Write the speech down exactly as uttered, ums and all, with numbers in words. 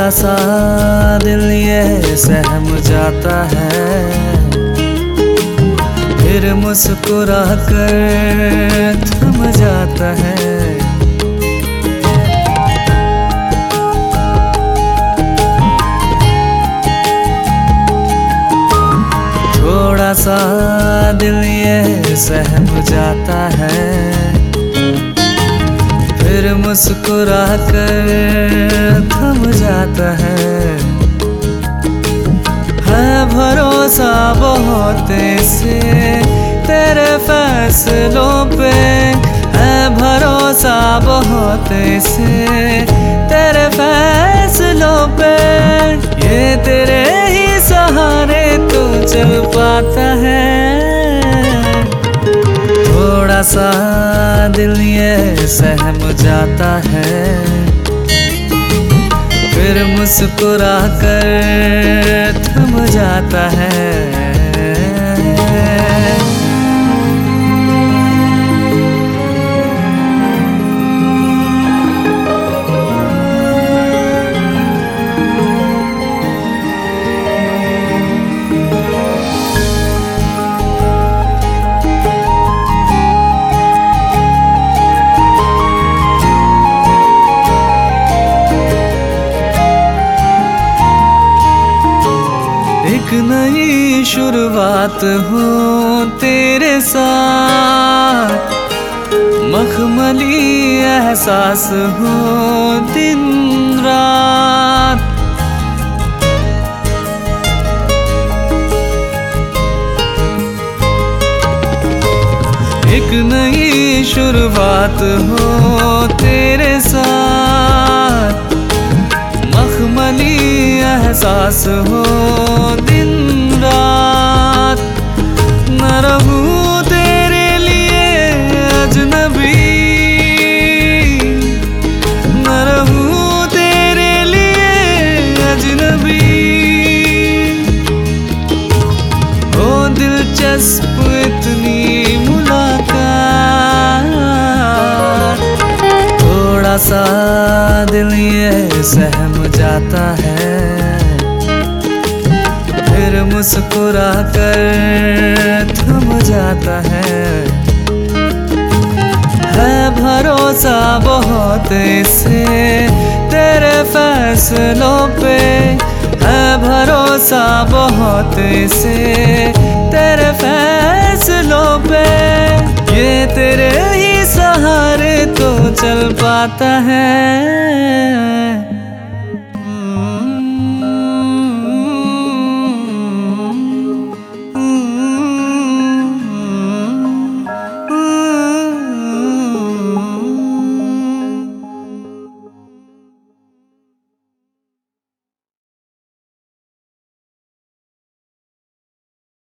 थोड़ा सा दिल ये सहम जाता है, फिर मुस्कुरा कर थम जाता है। थोड़ा सा दिल ये सहम जाता है, फिर मुस्कुरा कर थम जाता है। है भरोसा बहुत से तेरे फैसलों पे, है भरोसा बहुत से तेरे फैसलों पे। ये तेरे ही सहारे तो चल पाता है। थोड़ा सा दिल ये सहम जाता है, फिर मुस्कुरा कर थम जाता है। एक नई शुरुआत हो तेरे साथ, मखमली एहसास हो दिन रात। एक नई शुरुआत हो तेरे साथ, मखमली एहसास हो दिन रात। न रहूं तेरे लिए अजनबी, न रहूं तेरे लिए अजनबी। हो दिलचस्प इतनी मुलाकात, थोड़ा सा दिल ये सहम जाता है, फिर मुस्कुरा कर थम जाता है। है भरोसा बहुत से तेरे फैसलों पे, है भरोसा बहुत से तेरे फैसलों पे। ये तेरे ही सहारे तो चल पाता है।